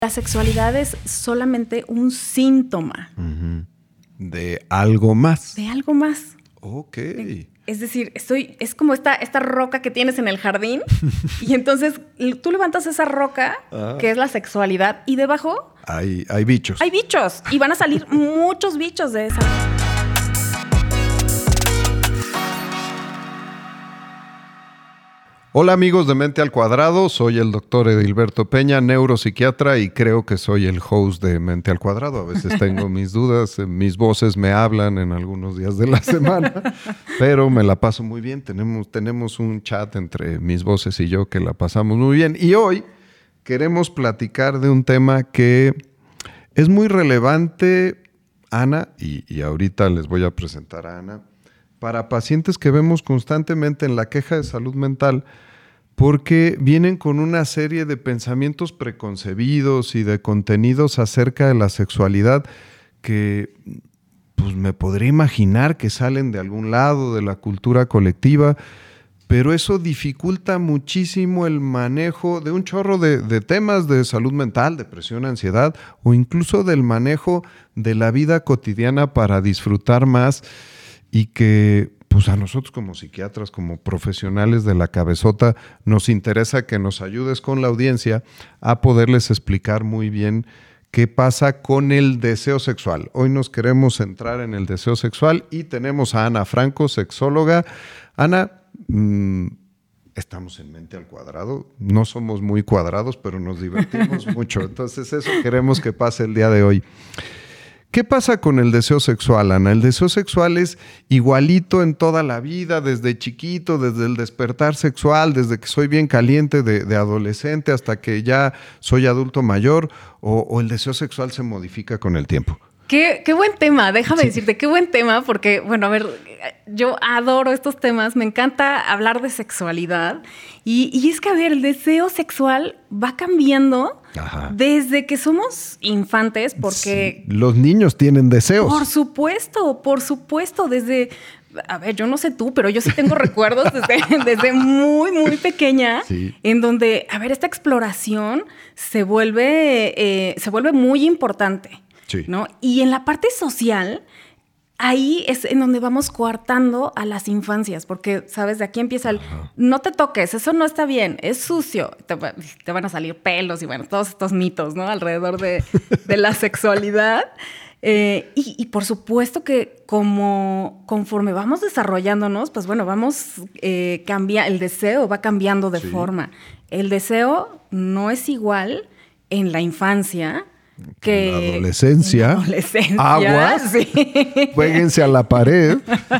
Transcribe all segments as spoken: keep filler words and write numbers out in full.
La sexualidad es solamente un síntoma. Uh-huh. De algo más. De algo más. Ok. Es decir, estoy, es como esta, esta roca que tienes en el jardín y entonces tú levantas esa roca, ah. que es la sexualidad, y debajo... Hay, hay bichos. Hay bichos y van a salir muchos bichos de esa roca. Hola amigos de Mente al Cuadrado, soy el doctor Edilberto Peña, neuropsiquiatra, y creo que soy el host de Mente al Cuadrado. A veces tengo mis dudas, mis voces me hablan en algunos días de la semana, pero me la paso muy bien. Tenemos, tenemos un chat entre mis voces y yo que la pasamos muy bien. Y hoy queremos platicar de un tema que es muy relevante, Ana, y, y ahorita les voy a presentar a Ana, para pacientes que vemos constantemente en la queja de salud mental, porque vienen con una serie de pensamientos preconcebidos y de contenidos acerca de la sexualidad que pues, me podría imaginar que salen de algún lado de la cultura colectiva, pero eso dificulta muchísimo el manejo de un chorro de, de temas de salud mental, depresión, ansiedad, o incluso del manejo de la vida cotidiana para disfrutar más. Y que pues a nosotros como psiquiatras, como profesionales de la cabezota, nos interesa que nos ayudes con la audiencia a poderles explicar muy bien qué pasa con el deseo sexual. Hoy nos queremos centrar en el deseo sexual y tenemos a Ana Franco, sexóloga. Ana, mmm, estamos en Mente al Cuadrado. No somos muy cuadrados, pero nos divertimos mucho. Entonces eso queremos que pase el día de hoy. ¿Qué pasa con el deseo sexual, Ana? El deseo sexual es igualito en toda la vida, desde chiquito, desde el despertar sexual, desde que soy bien caliente de, de adolescente hasta que ya soy adulto mayor, o, o el deseo sexual se modifica con el tiempo. Qué, qué buen tema, déjame sí. decirte, qué buen tema, porque, bueno, a ver, yo adoro estos temas, me encanta hablar de sexualidad, y, y es que, a ver, el deseo sexual va cambiando Ajá. desde que somos infantes, porque... Sí, los niños tienen deseos. Por supuesto, por supuesto, desde... A ver, yo no sé tú, pero yo sí tengo recuerdos desde, desde muy, muy pequeña, sí. en donde, a ver, esta exploración se vuelve, eh, se vuelve muy importante. Sí. ¿No? Y en la parte social, ahí es en donde vamos coartando a las infancias, porque, ¿sabes? De aquí empieza el, Ajá. no te toques, eso no está bien, es sucio, te, te van a salir pelos y bueno, todos estos mitos, ¿no? Alrededor de, de la sexualidad. Eh, y, y por supuesto que como conforme vamos desarrollándonos, pues bueno, vamos eh, cambia, el deseo va cambiando de sí. forma. El deseo no es igual en la infancia que en la adolescencia, en la adolescencia agua, sí. juéguense a la pared.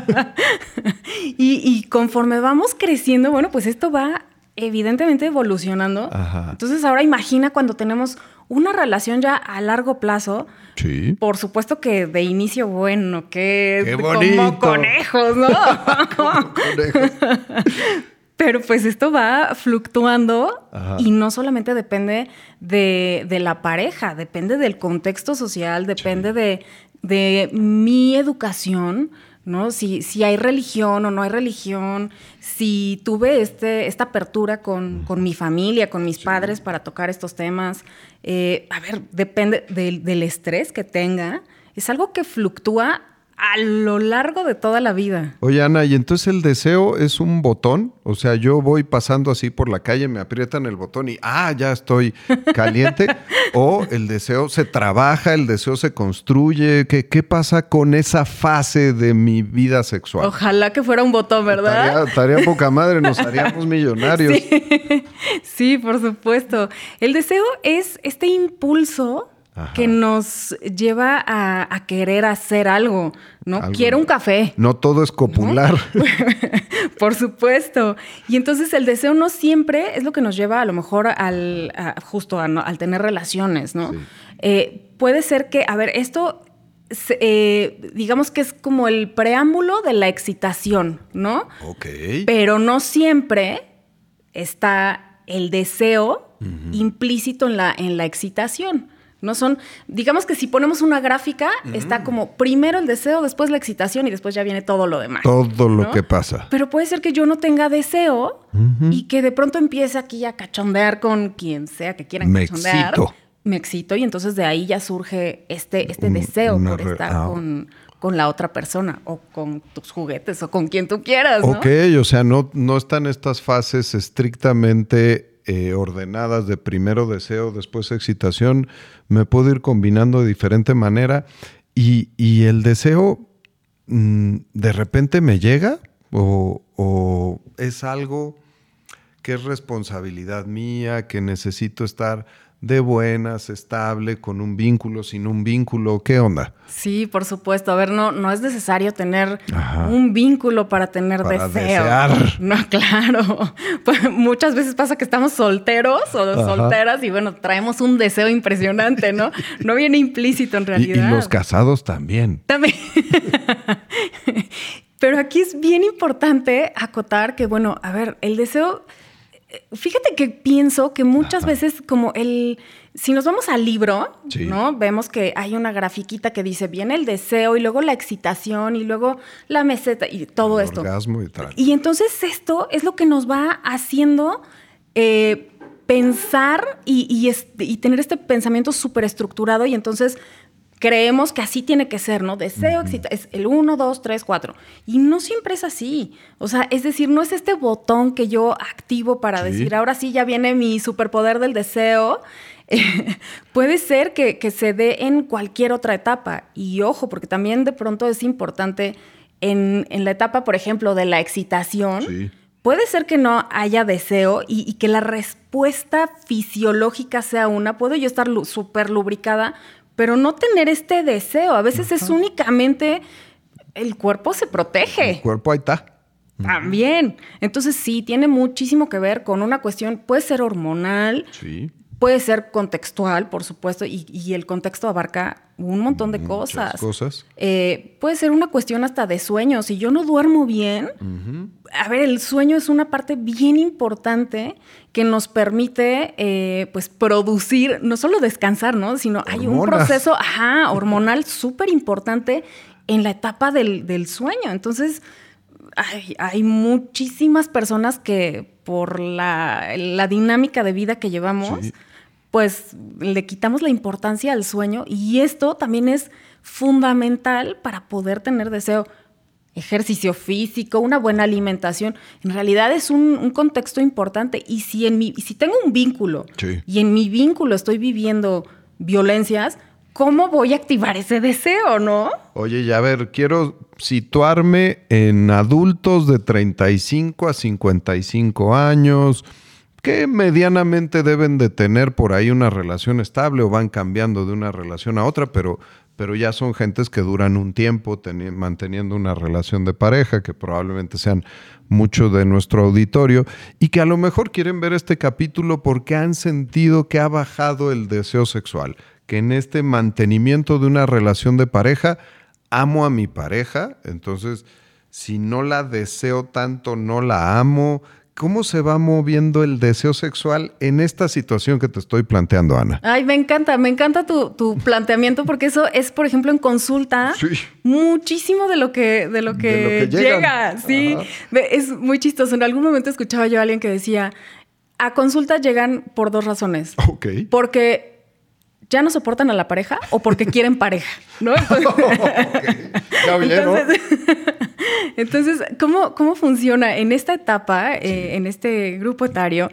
y, y conforme vamos creciendo, bueno, pues esto va evidentemente evolucionando. Ajá. Entonces ahora imagina cuando tenemos una relación ya a largo plazo. Sí. Por supuesto que de inicio, bueno, que es como conejos, ¿no? Como conejos. Pero pues esto va fluctuando. Ajá. Y no solamente depende de, de la pareja, depende del contexto social, depende sí. de, de mi educación, ¿no? Si, si hay religión o no hay religión, si tuve este, esta apertura con, con mi familia, con mis sí. padres para tocar estos temas. Eh, a ver, depende del, del estrés que tenga. Es algo que fluctúa a lo largo de toda la vida. Oye, Ana, ¿y entonces el deseo es un botón? O sea, yo voy pasando así por la calle, me aprietan el botón y ¡ah, ya estoy caliente! ¿O el deseo se trabaja, el deseo se construye? ¿Qué, qué pasa con esa fase de mi vida sexual? Ojalá que fuera un botón, ¿verdad? Tarea, tarea poca madre, nos haríamos millonarios. Sí. Sí, por supuesto. El deseo es este impulso Ajá. que nos lleva a, a querer hacer algo, ¿no? Algo. Quiero un café. No todo es copular. ¿No? Por supuesto. Y entonces el deseo no siempre es lo que nos lleva a lo mejor al, a, justo a, al tener relaciones, ¿no? Sí. Eh, puede ser que, a ver, esto... Eh, digamos que es como el preámbulo de la excitación, ¿no? Ok. Pero no siempre está el deseo uh-huh. implícito en la, en la excitación. No son, digamos que si ponemos una gráfica, uh-huh. está como primero el deseo, después la excitación y después ya viene todo lo demás. Todo lo ¿no? que pasa. Pero puede ser que yo no tenga deseo uh-huh. y que de pronto empiece aquí a cachondear con quien sea que quieran Me cachondear. excito. me excito y entonces de ahí ya surge este, este deseo Una por re- estar ah. con, con la otra persona o con tus juguetes o con quien tú quieras, ¿no? Ok, o sea, no, no están estas fases estrictamente eh, ordenadas de primero deseo, después excitación. Me puedo ir combinando de diferente manera y, y el deseo mmm, de repente me llega o, o es algo que es responsabilidad mía, que necesito estar de buenas, estable, con un vínculo, sin un vínculo. ¿Qué onda? Sí, por supuesto. A ver, no, no es necesario tener Ajá. un vínculo para tener Para deseo. desear. No, claro. Pues muchas veces pasa que estamos solteros o Ajá. solteras y bueno, traemos un deseo impresionante, ¿no? No viene implícito en Y, realidad. y los casados también. También. Pero aquí es bien importante acotar que, bueno, a ver, el deseo... Fíjate que pienso que muchas Ajá. veces como el... Si nos vamos al libro, Sí. ¿no? Vemos que hay una grafiquita que dice, viene el deseo y luego la excitación y luego la meseta y todo El esto. orgasmo y tal. Y entonces esto es lo que nos va haciendo eh, pensar y, y, este, y tener este pensamiento súper estructurado y entonces... Creemos que así tiene que ser, ¿no? Deseo, uh-huh. excita, es el uno, dos, tres, cuatro. Y no siempre es así. O sea, es decir, no es este botón que yo activo para sí. decir, ahora sí ya viene mi superpoder del deseo. Eh, puede ser que, que se dé en cualquier otra etapa. Y ojo, porque también de pronto es importante en, en la etapa, por ejemplo, de la excitación. Sí. Puede ser que no haya deseo y, y que la respuesta fisiológica sea una. Puedo yo estar lu- súper lubricada, pero no tener este deseo. A veces Ajá. es únicamente el cuerpo se protege. El cuerpo ahí está. También. Entonces sí, tiene muchísimo que ver con una cuestión, puede ser hormonal, sí. puede ser contextual, por supuesto, y, y el contexto abarca un montón de Muchas cosas. cosas. Eh, puede ser una cuestión hasta de sueño. Si yo no duermo bien, uh-huh. a ver, el sueño es una parte bien importante que nos permite eh, pues producir, no solo descansar, ¿no? Sino Hormonas. Hay un proceso ajá, hormonal súper importante en la etapa del, del sueño. Entonces, hay, hay muchísimas personas que por la, la dinámica de vida que llevamos, sí. pues le quitamos la importancia al sueño y esto también es fundamental para poder tener deseo. Ejercicio físico, una buena alimentación, en realidad es un, un contexto importante. Y si, en mi, si tengo un vínculo sí. y en mi vínculo estoy viviendo violencias, ¿cómo voy a activar ese deseo, no? Oye, y a ver, quiero situarme en adultos de treinta y cinco a cincuenta y cinco años que medianamente deben de tener por ahí una relación estable o van cambiando de una relación a otra, pero... pero ya son gentes que duran un tiempo teni- manteniendo una relación de pareja, que probablemente sean mucho de nuestro auditorio, y que a lo mejor quieren ver este capítulo porque han sentido que ha bajado el deseo sexual, que en este mantenimiento de una relación de pareja, amo a mi pareja, entonces si no la deseo tanto, no la amo. ¿Cómo se va moviendo el deseo sexual en esta situación que te estoy planteando, Ana? Ay, me encanta, me encanta tu, tu planteamiento porque eso es, por ejemplo, en consulta, sí. muchísimo de lo que, de lo que, de lo que llega. Sí, Ajá. es muy chistoso. En algún momento escuchaba yo a alguien que decía, a consulta llegan por dos razones. Ok. Porque ya no soportan a la pareja o porque quieren pareja, ¿no? Entonces, okay. Ya vieron. Entonces, Entonces, ¿cómo, ¿cómo funciona en esta etapa, sí. eh, en este grupo etario?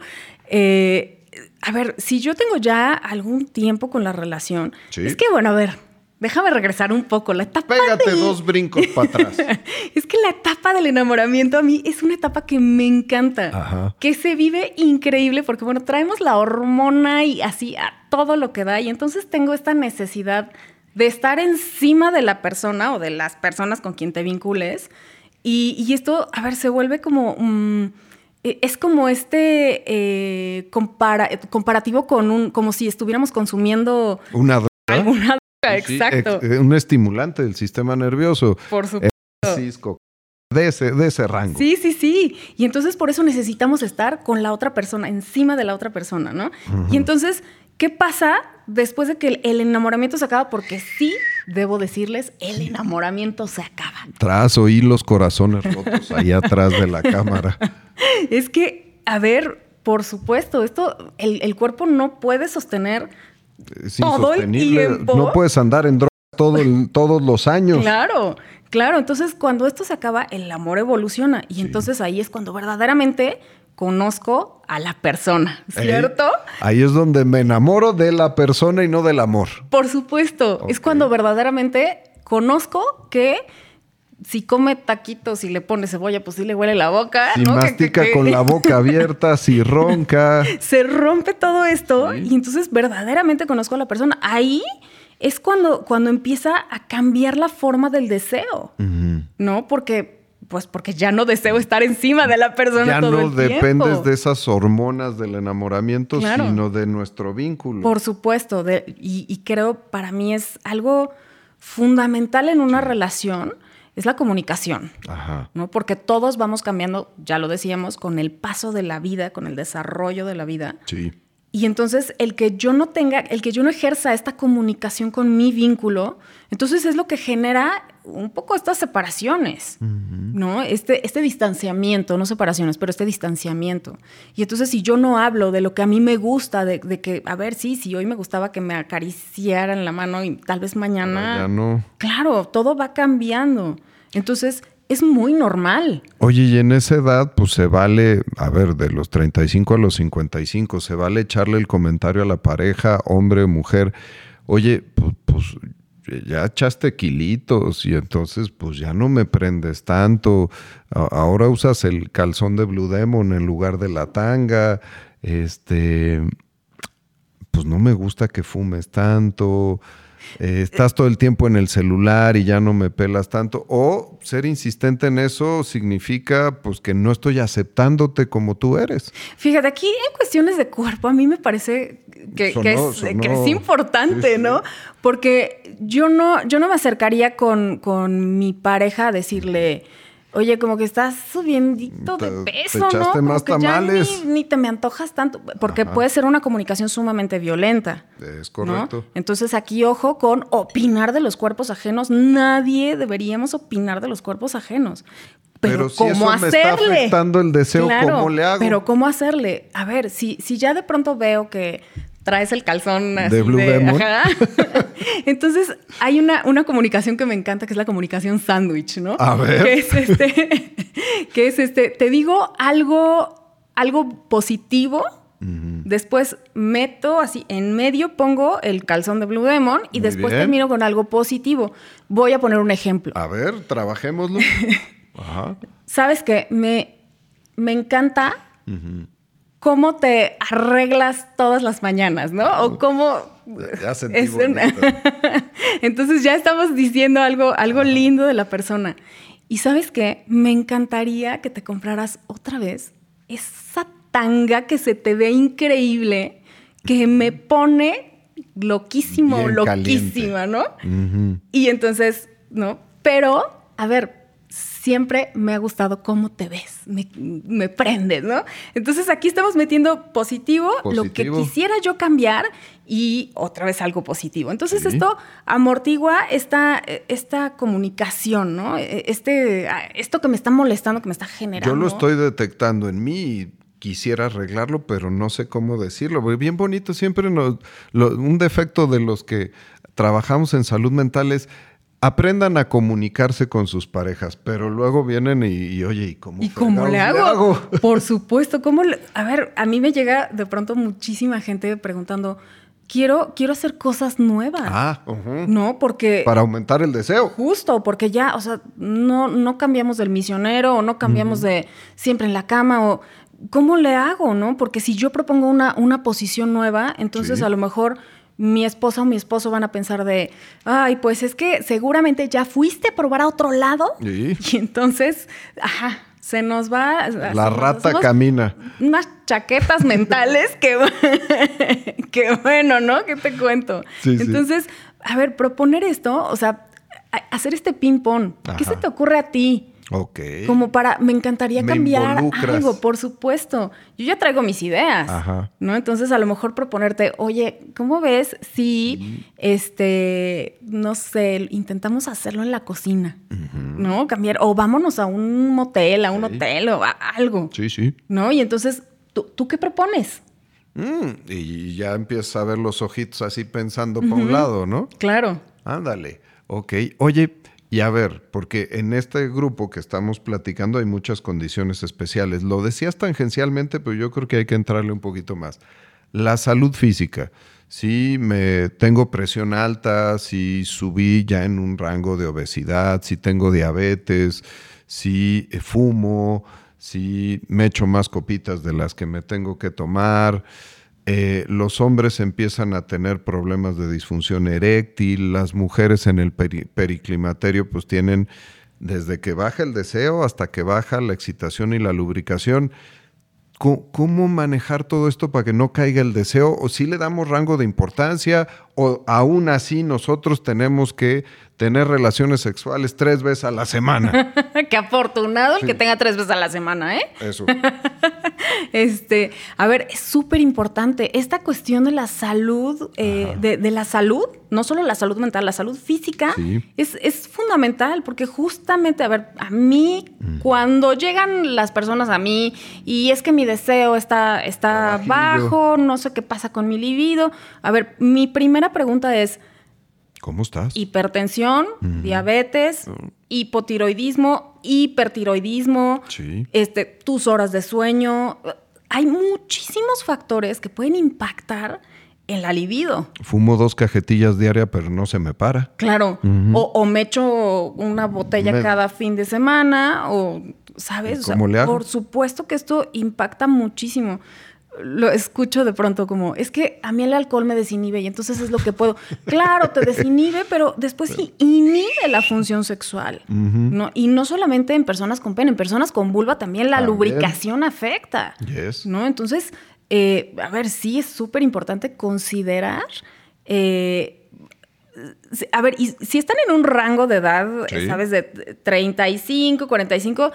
Eh, a ver, si yo tengo ya algún tiempo con la relación, sí. es que, bueno, a ver, déjame regresar un poco. La etapa Pégate del... dos brincos para atrás. Es que la etapa del enamoramiento a mí es una etapa que me encanta, Ajá. que se vive increíble porque, bueno, traemos la hormona y así a todo lo que da y entonces tengo esta necesidad de estar encima de la persona o de las personas con quien te vincules. Y, y esto, a ver, se vuelve como... Um, es como este eh, compara, comparativo con un... Como si estuviéramos consumiendo... Una droga. Alguna droga, exacto. Sí, ex, un estimulante del sistema nervioso. Por supuesto. Cisco, de ese, de ese rango. Sí, sí, sí. Y entonces por eso necesitamos estar con la otra persona, encima de la otra persona, ¿no? Uh-huh. Y entonces... ¿Qué pasa después de que el, el enamoramiento se acaba? Porque sí, debo decirles, el enamoramiento se acaba. Tras oí los corazones rotos ahí atrás de la cámara. Es que, a ver, por supuesto, esto, el, el cuerpo no puede sostener es insostenible. No puedes andar en drogas todo el, todos los años. Claro, claro. Entonces, cuando esto se acaba, el amor evoluciona. Y sí. entonces ahí es cuando verdaderamente conozco a la persona, ¿cierto? Ahí, ahí es donde me enamoro de la persona y no del amor. Por supuesto. Okay. Es cuando verdaderamente conozco que si come taquitos y le pone cebolla, pues sí le huele la boca. Si ¿no? mastica que, que, que... con la boca abierta, si ronca. Se rompe todo esto sí. y entonces verdaderamente conozco a la persona. Ahí es cuando, cuando empieza a cambiar la forma del deseo, uh-huh. ¿no? Porque... Pues porque ya no deseo estar encima de la persona ya todo no el tiempo. Dependes de esas hormonas del enamoramiento, claro. sino de nuestro vínculo. Por supuesto. De, y, y creo para mí es algo fundamental en una sí. relación, es la comunicación. Ajá. ¿No? Porque todos vamos cambiando, ya lo decíamos, con el paso de la vida, con el desarrollo de la vida. Sí. Y entonces el que yo no tenga, el que yo no ejerza esta comunicación con mi vínculo, entonces es lo que genera un poco estas separaciones, uh-huh. ¿no? Este, este distanciamiento, no separaciones, pero este distanciamiento. Y entonces si yo no hablo de lo que a mí me gusta, de, de que, a ver, sí, si hoy me gustaba que me acariciaran la mano y tal vez mañana... ya no. Claro, todo va cambiando. Entonces... es muy normal. Oye, y en esa edad, pues se vale, a ver, de los treinta y cinco a los cincuenta y cinco, se vale echarle el comentario a la pareja, hombre o mujer, oye, pues, pues ya echaste kilitos y entonces pues ya no me prendes tanto, ahora usas el calzón de Blue Demon en lugar de la tanga, este, pues no me gusta que fumes tanto... Eh, estás todo el tiempo en el celular y ya no me pelas tanto. O ser insistente en eso significa pues que no estoy aceptándote como tú eres. Fíjate, aquí en cuestiones de cuerpo a mí me parece que, sonó, que, es, sonó. que es importante, sí, sí. ¿no? Porque yo no, yo no me acercaría con, con mi pareja a decirle... Oye, como que estás subiendito de peso, te echaste ¿no? más Como que tamales. Ya ni, ni te me antojas tanto, porque Ajá. puede ser una comunicación sumamente violenta. Es correcto. ¿no? Entonces aquí, ojo con opinar de los cuerpos ajenos. Nadie deberíamos opinar de los cuerpos ajenos. Pero, pero si ¿cómo eso hacerle? me está afectando el deseo, claro, ¿cómo le hago? Pero ¿cómo hacerle? A ver, si, si ya de pronto veo que traes el calzón así de Blue de, Demon. Ajá. Entonces, hay una, una comunicación que me encanta, que es la comunicación sándwich, ¿no? A ver. Que es este, que es este, te digo algo, algo positivo, uh-huh. después meto así, en medio pongo el calzón de Blue Demon y Muy después bien. termino con algo positivo. Voy a poner un ejemplo. A ver, trabajémoslo. Ajá. ¿Sabes qué? Me, me encanta... Uh-huh. cómo te arreglas todas las mañanas, ¿no? O cómo... Ya sentí bonito. Entonces ya estamos diciendo algo, algo lindo de la persona. Y ¿sabes qué? Me encantaría que te compraras otra vez esa tanga que se te ve increíble, que me pone loquísimo, Bien loquísima, caliente. ¿no? Uh-huh. Y entonces, ¿no? Pero, a ver... siempre me ha gustado cómo te ves, me, me prendes, ¿no? Entonces aquí estamos metiendo positivo, positivo, lo que quisiera yo cambiar y otra vez algo positivo. Entonces sí. esto amortigua esta, esta comunicación, ¿no? Este, esto que me está molestando, que me está generando. Yo lo estoy detectando en mí y quisiera arreglarlo, pero no sé cómo decirlo. Bien bonito, siempre nos, lo, un defecto de los que trabajamos en salud mental es... aprendan a comunicarse con sus parejas, pero luego vienen y, y oye, ¿y cómo, ¿Y cómo le hago? le hago? Por supuesto, ¿cómo le... A ver, a mí me llega de pronto muchísima gente preguntando, quiero, quiero hacer cosas nuevas. Ah, uh-huh. No, porque... Para aumentar el deseo. Justo, porque ya, o sea, no, no cambiamos del misionero o no cambiamos uh-huh. de siempre en la cama o... ¿Cómo le hago, no? Porque si yo propongo una, una posición nueva, entonces sí. a lo mejor... mi esposa o mi esposo van a pensar de, ay, pues es que seguramente ya fuiste a probar a otro lado. ¿Sí? Y entonces, ajá, se nos va... La rata camina. Unas chaquetas mentales que, que bueno, ¿no? ¿Qué te cuento? Sí, entonces, sí. a ver, proponer esto, o sea, hacer este ping-pong. ¿Qué se te ocurre a ti? Ok. Como para, me encantaría me cambiar involucras. algo, por supuesto. Yo ya traigo mis ideas, Ajá. ¿no? Entonces, a lo mejor proponerte, oye, ¿cómo ves si, sí. este, no sé, intentamos hacerlo en la cocina, uh-huh. ¿no? Cambiar, o vámonos a un motel, a un sí. hotel, o a algo. Sí, sí. ¿No? Y entonces, ¿tú, ¿tú qué propones? Mm, y ya empiezas a ver los ojitos así pensando uh-huh. para un lado, ¿no? Claro. Ándale. Ok. Oye, y a ver, porque en este grupo que estamos platicando hay muchas condiciones especiales. Lo decías tangencialmente, pero yo creo que hay que entrarle un poquito más. La salud física. Si me tengo presión alta, si subí ya en un rango de obesidad, si tengo diabetes, si fumo, si me echo más copitas de las que me tengo que tomar. Eh, los hombres empiezan a tener problemas de disfunción eréctil, las mujeres en el peri- periclimaterio pues tienen desde que baja el deseo hasta que baja la excitación y la lubricación. ¿Cómo manejar todo esto para que no caiga el deseo? ¿O si le damos rango de importancia? ¿O aún así nosotros tenemos que tener relaciones sexuales tres veces a la semana? Qué afortunado el sí. que tenga tres veces a la semana, ¿eh? Eso. este, a ver, es súper importante. Esta cuestión de la salud, eh, de, de la salud, no solo la salud mental, la salud física, sí. es, es fundamental porque justamente, a ver, a mí, mm. cuando llegan las personas a mí y es que mi deseo está, está bajo, no sé qué pasa con mi libido. A ver, mi primera pregunta es... ¿Cómo estás? Hipertensión, mm. diabetes, mm. hipotiroidismo, hipertiroidismo, sí. este, tus horas de sueño. Hay muchísimos factores que pueden impactar en la libido. Fumo dos cajetillas diarias, pero no se me para. Claro. Uh-huh. O, o me echo una botella me... cada fin de semana, o, ¿sabes? ¿Cómo o sea, le hago? Por supuesto que esto impacta muchísimo. Lo escucho de pronto como, es que a mí el alcohol me desinhibe y entonces es lo que puedo. Claro, te desinhibe, pero después sí inhibe la función sexual. Uh-huh. ¿No? Y no solamente en personas con pene, en personas con vulva también la también. lubricación afecta. Yes. ¿No? Entonces, eh, a ver, sí es súper importante considerar... Eh, a ver, y si están en un rango de edad, sí. ¿sabes? De treinta y cinco, cuarenta y cinco,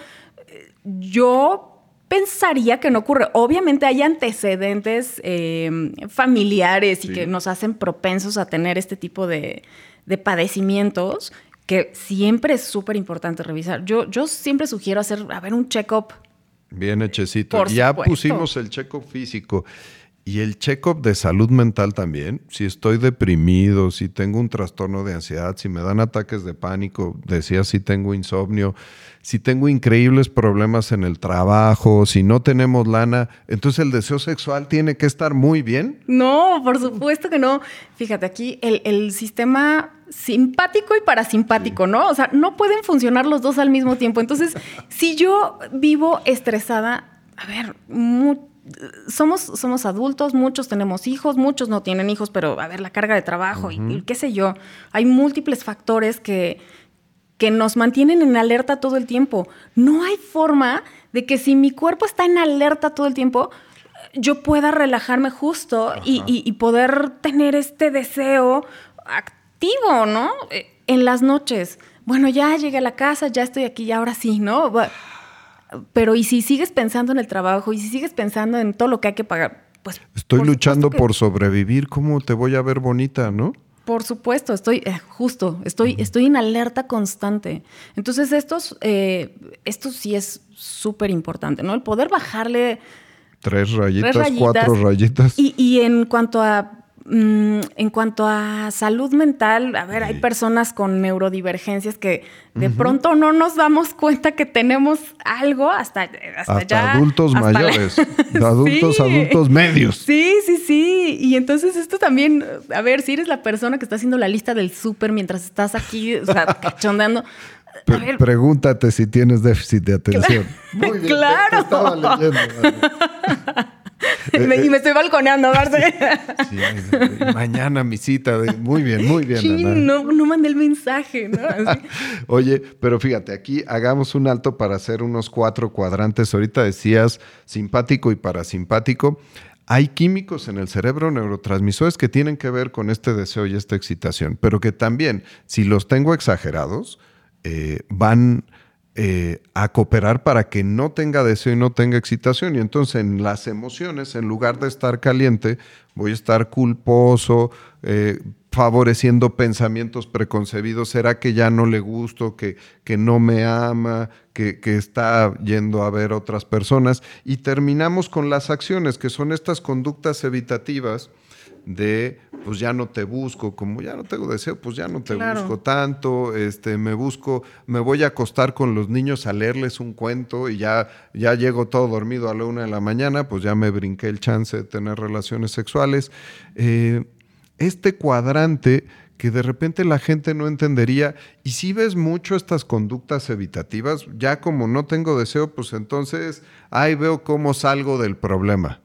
yo... pensaría que no ocurre. Obviamente hay antecedentes eh, familiares y sí. que nos hacen propensos a tener este tipo de, de padecimientos que siempre es súper importante revisar. Yo, yo siempre sugiero hacer, a ver, un check-up. Bien hechecito. Por ya supuesto. Pusimos el check-up físico y el check-up de salud mental también. Si estoy deprimido, si tengo un trastorno de ansiedad, si me dan ataques de pánico, decía si tengo insomnio, si tengo increíbles problemas en el trabajo, si no tenemos lana, entonces el deseo sexual tiene que estar muy bien. No, por supuesto que no. Fíjate, aquí el, el sistema simpático y parasimpático, sí. ¿no? O sea, no pueden funcionar los dos al mismo tiempo. Entonces, si yo vivo estresada, a ver, muy, somos, somos adultos, muchos tenemos hijos, muchos no tienen hijos, pero a ver, la carga de trabajo uh-huh. y, y qué sé yo. Hay múltiples factores que... que nos mantienen en alerta todo el tiempo. No hay forma de que si mi cuerpo está en alerta todo el tiempo, yo pueda relajarme justo y, y, y poder tener este deseo activo, ¿no? En las noches. Bueno, ya llegué a la casa, ya estoy aquí, ya ahora sí, ¿no? Pero ¿y si sigues pensando en el trabajo? ¿Y si sigues pensando en todo lo que hay que pagar? Pues estoy por luchando que... por sobrevivir. ¿Cómo te voy a ver bonita, no? Por supuesto, estoy eh, justo, estoy, uh-huh. estoy en alerta constante. Entonces, estos, eh, esto sí es súper importante, ¿no? El poder bajarle tres rayitas, tres rayitas cuatro rayitas. Y, y en cuanto a mm, en cuanto a salud mental, a ver, sí. hay personas con neurodivergencias que de uh-huh. pronto no nos damos cuenta que tenemos algo hasta, hasta, hasta ya. adultos hasta mayores, la... de adultos, sí. adultos medios. Sí, sí, sí. Y entonces esto también, a ver, si eres la persona que está haciendo la lista del súper mientras estás aquí, o sea, cachondeando. A ver. Pregúntate si tienes déficit de atención. Claro. Muy bien, claro. Te, te estaba leyendo. me, y me estoy balconeando, Marce. Sí, mañana mi cita. De, muy bien, muy bien, sí, Ana. No, no mandé el mensaje, ¿no? Así. Oye, pero fíjate, aquí hagamos un alto para hacer unos cuatro cuadrantes. Ahorita decías simpático y parasimpático. Hay químicos en el cerebro, neurotransmisores que tienen que ver con este deseo y esta excitación, pero que también, si los tengo exagerados, eh, van eh, a cooperar para que no tenga deseo y no tenga excitación. Y entonces en las emociones, en lugar de estar caliente, voy a estar culposo, eh, favoreciendo pensamientos preconcebidos. ¿Será que ya no le gusto, que, que no me ama, que, que está yendo a ver otras personas? Y terminamos con las acciones, que son estas conductas evitativas de, pues ya no te busco, como ya no tengo deseo, pues ya no te claro. busco tanto, este, me busco, me voy a acostar con los niños a leerles un cuento y ya, ya llego todo dormido a la una de la mañana, pues ya me brinqué el chance de tener relaciones sexuales. Eh, este cuadrante que de repente la gente no entendería, y si ves mucho estas conductas evitativas, ya como no tengo deseo, pues entonces ahí veo cómo salgo del problema.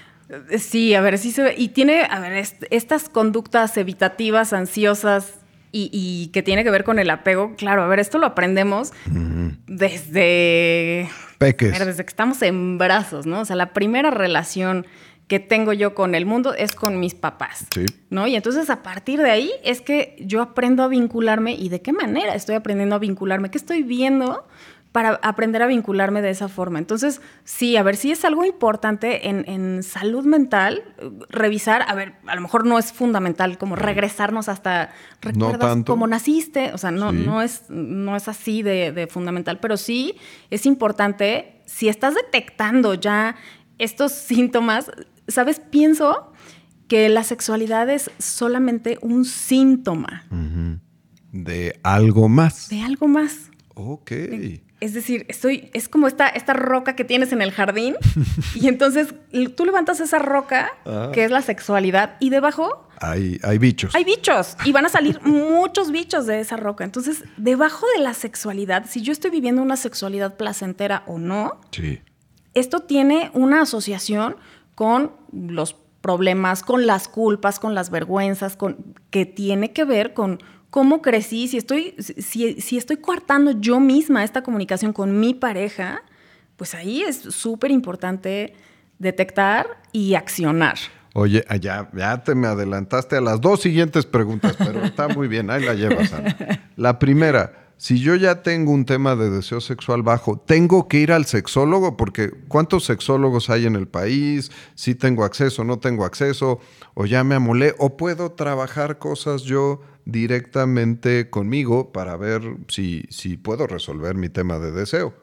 Sí, a ver, sí se ve. Y tiene, a ver, est- estas conductas evitativas, ansiosas y, y que tiene que ver con el apego. Claro, a ver, esto lo aprendemos uh-huh. desde... Peques. A ver, desde que estamos en brazos, ¿no? O sea, la primera relación que tengo yo con el mundo es con mis papás, sí. ¿no? Y entonces a partir de ahí es que yo aprendo a vincularme. ¿Y de qué manera estoy aprendiendo a vincularme? ¿Qué estoy viendo para aprender a vincularme de esa forma? Entonces, sí, a ver, sí es algo importante en, en salud mental, revisar, a ver, a lo mejor no es fundamental como regresarnos hasta, ¿recuerdas no cómo naciste? O sea, no, sí. no, es, no es así de, de fundamental, pero sí es importante, si estás detectando ya estos síntomas, ¿sabes? Pienso que la sexualidad es solamente un síntoma. Uh-huh. De algo más. De algo más. Ok. Es decir, estoy, es como esta, esta roca que tienes en el jardín y entonces tú levantas esa roca, ah. que es la sexualidad, y debajo... Hay, hay bichos. Hay bichos y van a salir muchos bichos de esa roca. Entonces, debajo de la sexualidad, si yo estoy viviendo una sexualidad placentera o no, sí. esto tiene una asociación con los problemas, con las culpas, con las vergüenzas, con, que tiene que ver con... cómo crecí, si estoy, si, si estoy coartando yo misma esta comunicación con mi pareja, pues ahí es súper importante detectar y accionar. Oye, ya, ya te me adelantaste a las dos siguientes preguntas, pero está muy bien, ahí la llevas, Ana. La primera, si yo ya tengo un tema de deseo sexual bajo, ¿tengo que ir al sexólogo? Porque ¿cuántos sexólogos hay en el país? ¿Sí tengo acceso, no tengo acceso? ¿O ya me amolé? ¿O puedo trabajar cosas yo directamente conmigo para ver si, si puedo resolver mi tema de deseo?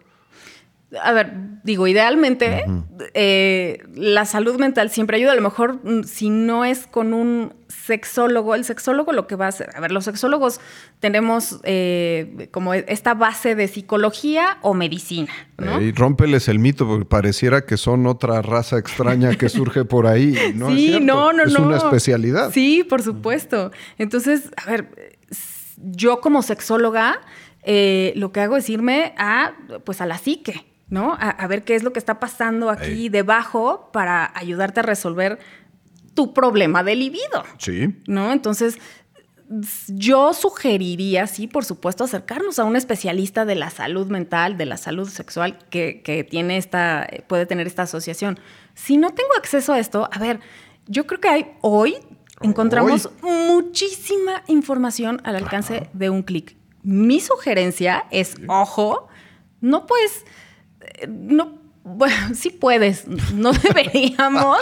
A ver, digo, idealmente uh-huh. eh, la salud mental siempre ayuda. A lo mejor si no es con un sexólogo, el sexólogo lo que va a hacer... A ver, los sexólogos tenemos eh, como esta base de psicología o medicina, ¿no? Y rómpeles el mito, porque pareciera que son otra raza extraña que surge por ahí. No sí, es cierto. no, no, es no. una especialidad. Sí, por supuesto. Entonces, a ver, yo como sexóloga eh, lo que hago es irme a, pues a la psique, ¿no? A, a ver qué es lo que está pasando aquí Ey. debajo para ayudarte a resolver tu problema de libido. Sí. ¿No? Entonces, yo sugeriría, sí, por supuesto, acercarnos a un especialista de la salud mental, de la salud sexual, que, que tiene esta, puede tener esta asociación. Si no tengo acceso a esto, a ver, yo creo que hay hoy encontramos hoy. muchísima información al alcance Ajá. de un clic. Mi sugerencia es, sí. ojo, no puedes... No, bueno, sí puedes, no deberíamos.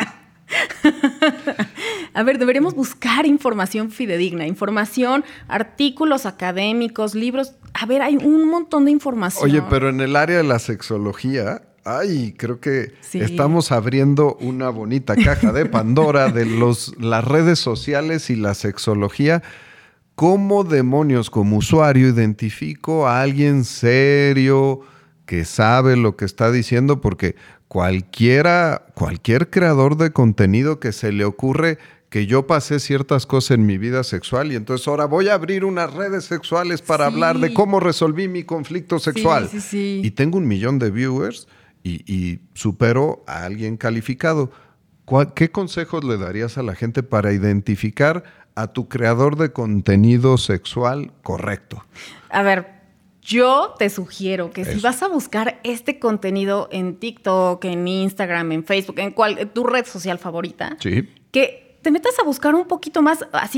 A ver, deberíamos buscar información fidedigna, información, artículos académicos, libros. A ver, hay un montón de información. Oye, pero en el área de la sexología, ay, creo que sí. estamos abriendo una bonita caja de Pandora de los, las redes sociales y la sexología. ¿Cómo demonios como usuario identifico a alguien serio que sabe lo que está diciendo? Porque cualquiera, cualquier creador de contenido que se le ocurre que yo pasé ciertas cosas en mi vida sexual y entonces ahora voy a abrir unas redes sexuales para sí. hablar de cómo resolví mi conflicto sexual. Sí, sí, sí. Y tengo un millón de viewers y, y supero a alguien calificado. ¿Qué consejos le darías a la gente para identificar a tu creador de contenido sexual correcto? A ver, yo te sugiero que Eso. si vas a buscar este contenido en TikTok, en Instagram, en Facebook, en, cual, en tu red social favorita, sí. que te metas a buscar un poquito más así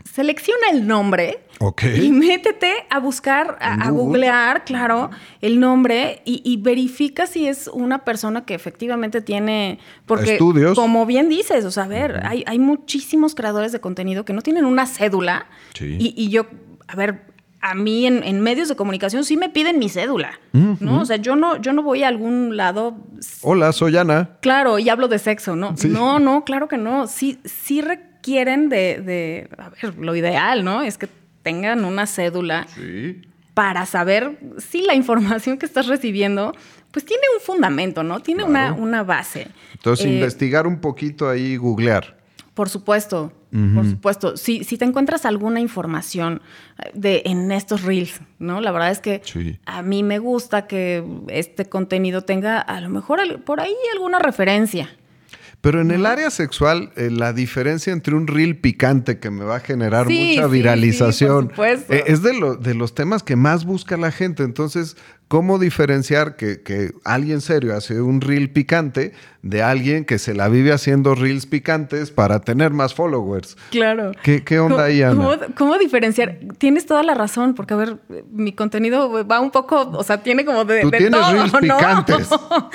selecciona el nombre okay. y métete a buscar, a, a googlear, claro, el nombre y, y verifica si es una persona que efectivamente tiene... Porque, estudios. Como bien dices, o sea, a ver, uh-huh. hay, hay muchísimos creadores de contenido que no tienen una cédula. Sí. Y, y yo, a ver, a mí en, en medios de comunicación sí me piden mi cédula, uh-huh. ¿no? O sea, yo no, yo no voy a algún lado... Hola, soy Ana. Claro, y hablo de sexo, ¿no? Sí. No, no, claro que no. Sí, sí requiere... quieren de, de, a ver, lo ideal, ¿no? Es que tengan una cédula sí. para saber si la información que estás recibiendo, pues tiene un fundamento, ¿no? Tiene claro. una, una base. Entonces, eh, investigar un poquito ahí, googlear. Por supuesto, uh-huh. por supuesto. Si, si te encuentras alguna información de, en estos reels, ¿no? La verdad es que sí. a mí me gusta que este contenido tenga a lo mejor por ahí alguna referencia. Pero en el área sexual, eh, la diferencia entre un reel picante que me va a generar sí, mucha sí, viralización sí, por supuesto. eh, es de, lo, de los temas que más busca la gente. Entonces, ¿cómo diferenciar que, que alguien serio hace un reel picante de alguien que se la vive haciendo reels picantes para tener más followers? Claro. ¿Qué, qué onda ¿Cómo, ahí, Ana? ¿cómo, ¿Cómo diferenciar? Tienes toda la razón, porque, a ver, mi contenido va un poco, o sea, tiene como de, Tú de tienes todo, reels ¿no? picantes.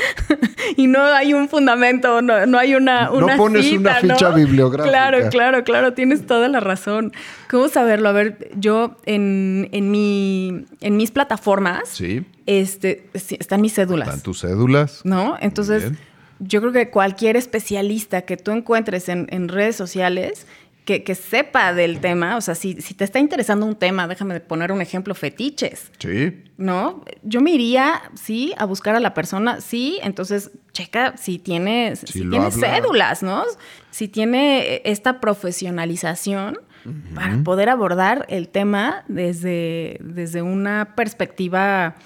Y no hay un fundamento, no, no hay una, una No pones cita, una ficha ¿no? bibliográfica. Claro, claro, claro, tienes toda la razón. ¿Cómo saberlo? A ver, yo en, en, mi, en mis plataformas sí. este, están mis cédulas. ¿Están tus cédulas? ¿No? Entonces, yo creo que cualquier especialista que tú encuentres en, en redes sociales que, que sepa del tema, o sea, si, si te está interesando un tema, déjame poner un ejemplo, fetiches. Sí. ¿No? Yo me iría, sí, a buscar a la persona, sí, entonces checa si tiene, si si tiene cédulas, ¿no? Si tiene esta profesionalización uh-huh. para poder abordar el tema desde, desde una perspectiva...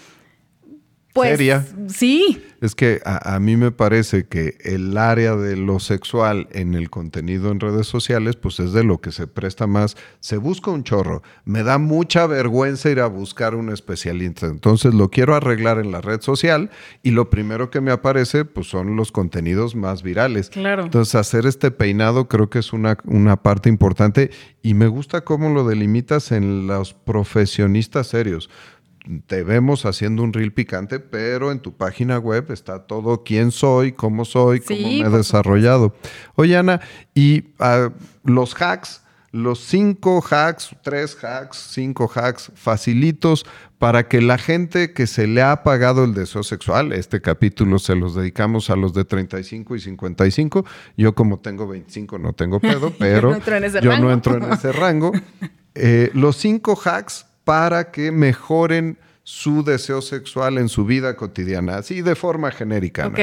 Pues, seria. Sí. Es que a, a mí me parece que el área de lo sexual en el contenido en redes sociales, pues es de lo que se presta más. Se busca un chorro. Me da mucha vergüenza ir a buscar un especialista. Entonces lo quiero arreglar en la red social y lo primero que me aparece, pues son los contenidos más virales. Claro. Entonces hacer este peinado creo que es una, una parte importante y me gusta cómo lo delimitas en los profesionistas serios. Te vemos haciendo un reel picante, pero en tu página web está todo quién soy, cómo soy, sí, cómo me he desarrollado. Oye, Ana, y uh, los hacks, los cinco hacks, tres hacks, cinco hacks facilitos para que la gente que se le ha apagado el deseo sexual, este capítulo se los dedicamos a los de treinta y cinco y cincuenta y cinco. Yo como tengo veinticinco no tengo pedo, pero yo, no entro, en ese yo rango. no entro en ese rango. Eh, los cinco hacks para que mejoren su deseo sexual en su vida cotidiana, así de forma genérica. Ok.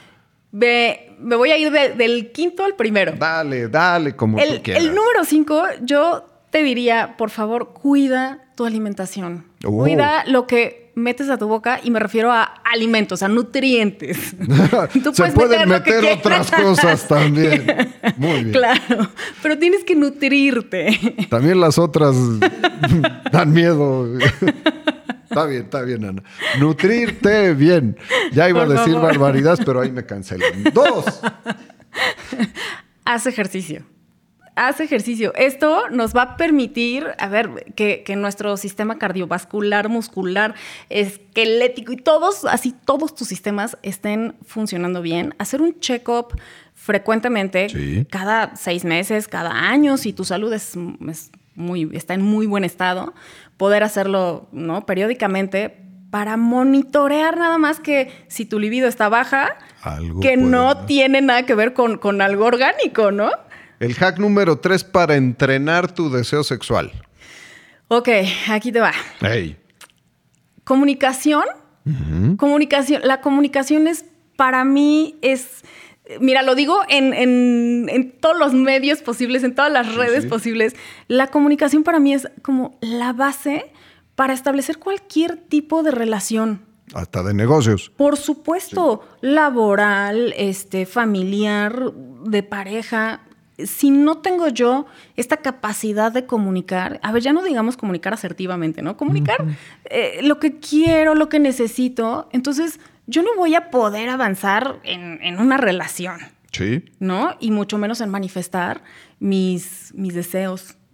Me, me voy a ir de, del quinto al primero. Dale, dale, como el, tú quieras. El número cinco, yo te diría, por favor, cuida tu alimentación. Uh. Cuida lo que metes a tu boca y me refiero a alimentos, a nutrientes. Tú Se pueden meter, meter otras cosas también. Muy bien. Claro, pero tienes que nutrirte. También las otras dan miedo. Está bien, está bien, Ana. Nutrirte bien. Ya iba Por a decir favor. barbaridades, pero ahí me cancelan. Dos. Haz ejercicio. Haz ejercicio. Esto nos va a permitir, a ver, que, que nuestro sistema cardiovascular, muscular, esquelético y todos, así todos tus sistemas estén funcionando bien. Hacer un check-up frecuentemente, sí. cada seis meses, cada año, si tu salud es, es muy, está en muy buen estado, poder hacerlo, ¿no? periódicamente para monitorear nada más que si tu libido está baja, algo que no más. tiene nada que ver con, con algo orgánico, ¿no? El hack número tres para entrenar tu deseo sexual. Ok, aquí te va. Hey. Comunicación. Uh-huh. Comunicación. La comunicación es, para mí, es... Mira, lo digo en, en, en todos los medios posibles, en todas las redes sí, sí. posibles. La comunicación para mí es como la base para establecer cualquier tipo de relación. Hasta de negocios. Por supuesto. Sí. Laboral, este, familiar, de pareja. Si no tengo yo esta capacidad de comunicar, a ver, ya no digamos comunicar asertivamente, ¿no? Comunicar uh-huh. eh, lo que quiero, lo que necesito. Entonces, yo no voy a poder avanzar en, en una relación. Sí. ¿No? Y mucho menos en manifestar mis, mis deseos,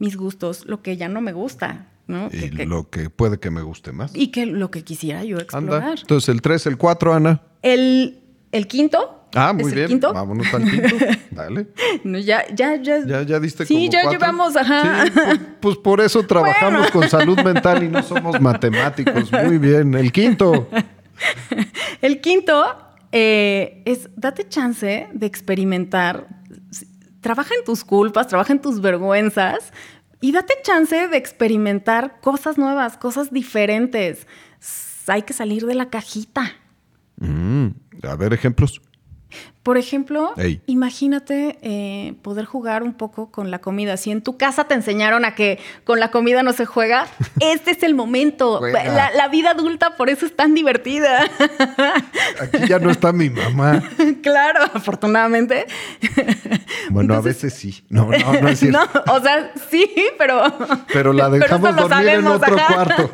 mis gustos, lo que ya no me gusta, ¿no? Y que, que, lo que puede que me guste más. Y que lo que quisiera yo explorar. Anda. Entonces, el tres, el cuatro, Ana. El, el quinto. Ah, muy ¿Es bien. el quinto? Vámonos al quinto. Dale. No, ya, ya, ya. Ya, ya diste sí, como ya cuatro. llevamos, ajá. Sí, pues, pues por eso trabajamos bueno. con salud mental y no somos matemáticos. Muy bien. El quinto. El quinto eh, es date chance de experimentar. Trabaja en tus culpas, trabaja en tus vergüenzas y date chance de experimentar cosas nuevas, cosas diferentes. Hay que salir de la cajita. Mm, a ver, ejemplos. Por ejemplo, Ey. imagínate eh, poder jugar un poco con la comida. Si en tu casa te enseñaron a que con la comida no se juega, este es el momento. La, la vida adulta por eso es tan divertida. Aquí ya no está mi mamá. Claro, afortunadamente. Bueno, entonces, a veces sí. No, no, no es cierto. No, o sea, sí, pero... Pero la dejamos pero dormir sabemos, en otro ajá. cuarto.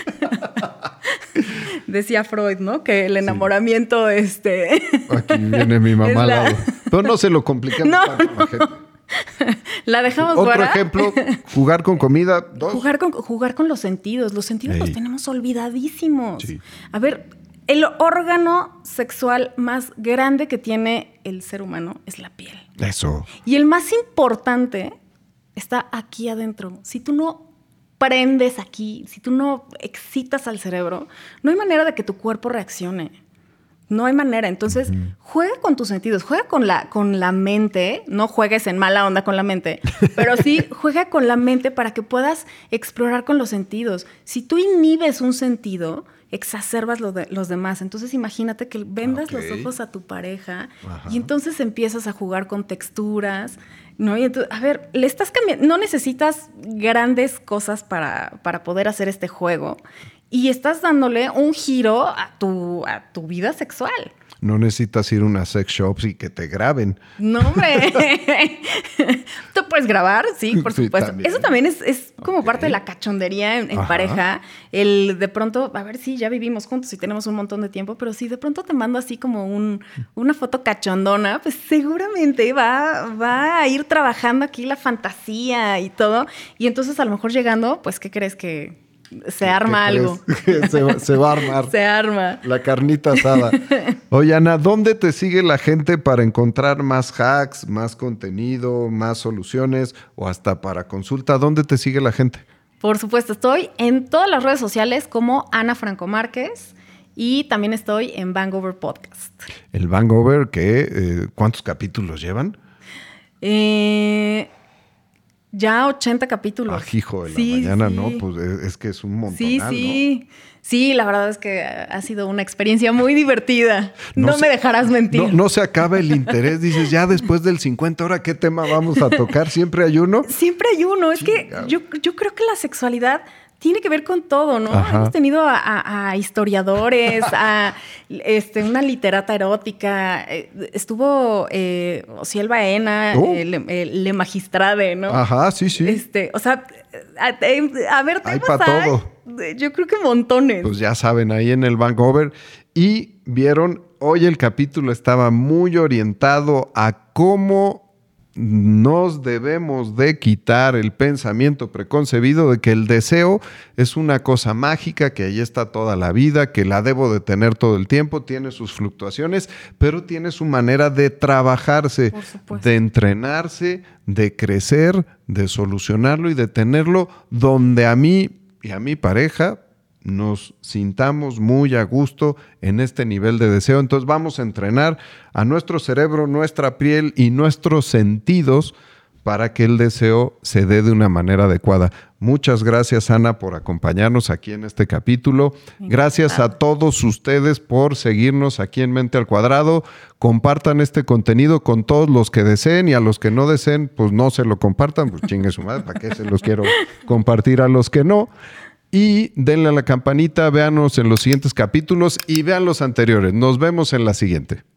Decía Freud, ¿no? Que el enamoramiento, sí. este... Aquí viene mi mamá al la... lado. Pero no se lo compliquemos no, tanto no. la gente. La dejamos Otro fuera. ejemplo, jugar con comida. Dos. Jugar con, jugar con los sentidos. Los sentidos Ey. los tenemos olvidadísimos. Sí. A ver, el órgano sexual más grande que tiene el ser humano es la piel. Eso. Y el más importante está aquí adentro. Si tú no prendes aquí, si tú no excitas al cerebro, no hay manera de que tu cuerpo reaccione. No hay manera. Entonces, uh-huh. juega con tus sentidos, juega con la, con la mente. No juegues en mala onda con la mente, pero sí juega con la mente para que puedas explorar con los sentidos. Si tú inhibes un sentido, exacerbas lo de, los demás. Entonces, imagínate que vendas okay. los ojos a tu pareja Ajá. y entonces empiezas a jugar con texturas, ¿no? Y entonces, a ver, le estás cambiando. No necesitas grandes cosas para, para poder hacer este juego. Y estás dándole un giro a tu, a tu vida sexual. No necesitas ir a una sex shop y que te graben. No, hombre. Tú puedes grabar, sí, por supuesto. Sí, también. Eso también es, es como okay. parte de la cachondería en, en pareja. El de pronto, a ver, sí, ya vivimos juntos y tenemos un montón de tiempo, pero si de pronto te mando así como un, una foto cachondona, pues seguramente va, va a ir trabajando aquí la fantasía y todo. Y entonces a lo mejor llegando, pues, ¿qué crees que...? Se arma algo. se, se va a armar. Se arma. La carnita asada. Oye, Ana, ¿dónde te sigue la gente para encontrar más hacks, más contenido, más soluciones o hasta para consulta? ¿Dónde te sigue la gente? Por supuesto, estoy en todas las redes sociales como Ana Franco Márquez y también estoy en Bangover Podcast. El Bangover, ¿qué? Eh, ¿cuántos capítulos llevan? Eh... Ya ochenta capítulos. Ah, hijo de la sí, mañana, sí. ¿no? Pues es, es que es un montonal, Sí, sí. ¿no? Sí, la verdad es que ha sido una experiencia muy divertida. No, no se, me dejarás mentir. No, no se acaba el interés. Dices, ya después del cincuenta, ¿ahora qué tema vamos a tocar? ¿Siempre hay uno? Siempre hay uno. Es Chingado. que yo, yo creo que la sexualidad tiene que ver con todo, ¿no? Ajá. Hemos tenido a, a, a historiadores, a este, una literata erótica. Estuvo eh, Ociel Baena, oh. eh, le, eh, le Magistrade, ¿no? Ajá, sí, sí. Este, o sea, a, a ver, hay para todo. Yo creo que montones. Pues ya saben, ahí en el Bangover. Y vieron, hoy el capítulo estaba muy orientado a cómo nos debemos de quitar el pensamiento preconcebido de que el deseo es una cosa mágica, que ahí está toda la vida, que la debo de tener todo el tiempo, tiene sus fluctuaciones, pero tiene su manera de trabajarse, de entrenarse, de crecer, de solucionarlo y de tenerlo donde a mí y a mi pareja nos sintamos muy a gusto en este nivel de deseo. Entonces vamos a entrenar a nuestro cerebro, nuestra piel y nuestros sentidos para que el deseo se dé de una manera adecuada. Muchas gracias, Ana, por acompañarnos aquí en este capítulo. Gracias a todos ustedes por seguirnos aquí en Mente al Cuadrado. Compartan este contenido con todos los que deseen y a los que no deseen, pues no se lo compartan. Pues chingue su madre, ¿para qué se los quiero compartir a los que no? Y denle a la campanita, véanos en los siguientes capítulos y vean los anteriores. Nos vemos en la siguiente.